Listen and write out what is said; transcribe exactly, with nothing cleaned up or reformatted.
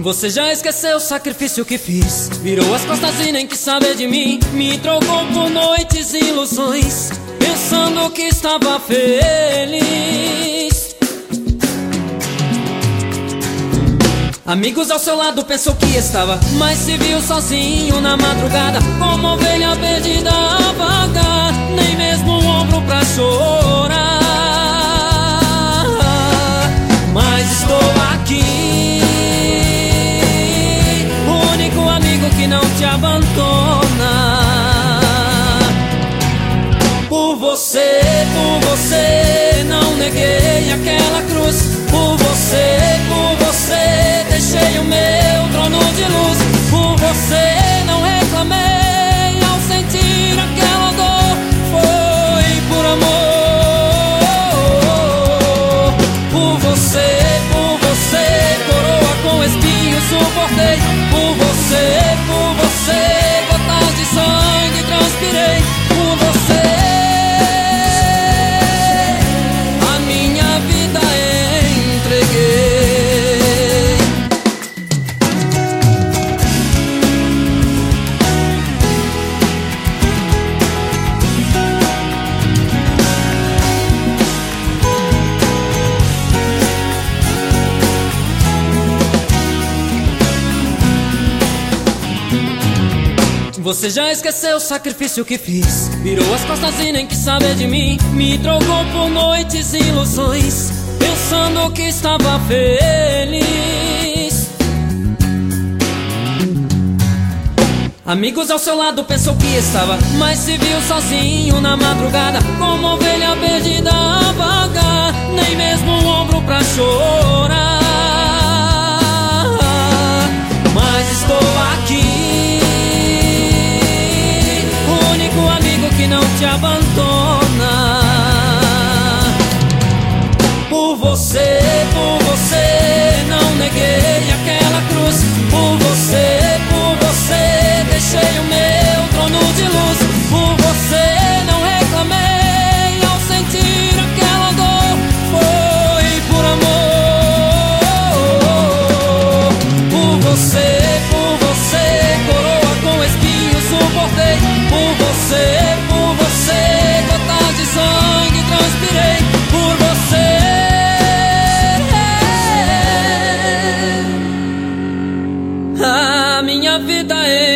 Você já esqueceu o sacrifício que fiz? Virou as costas e nem quis saber de mim. Me trocou por noites e ilusões, pensando que estava feliz. Amigos ao seu lado pensou que estava, mas se viu sozinho na madrugada, como ovelha perdida a vagar. Nem mesmo um ombro pra chorar. Mas estou aqui, que não te abandona. Por você, por você, não neguei aquela cruz. Por você, por você, deixei o meu trono de luz. Por você, não reclamei ao sentir aquela dor. Foi por amor. Por você, por você, coroa com espinhos suportei. Por você, por você, gotas de sangue transpirei. Por você, a minha vida entreguei. Você já esqueceu o sacrifício que fiz? Virou as costas e nem quis saber de mim. Me trocou por noites e ilusões, pensando que estava feliz. Amigos ao seu lado pensou que estava, mas se viu sozinho na madrugada, como ovelha perdida a vagar. Nem mesmo um ombro pra chorar. Mas estou aqui, que não te abandona. Por você, por você, não neguei aquela cruz. Por você, por você, deixei o meu trono de luz. Por você, não reclamei ao sentir aquela dor. Foi por amor. Por você, por você, coroa com espinhos suportei. Por você, sangue transpirei. Por você, a minha vida é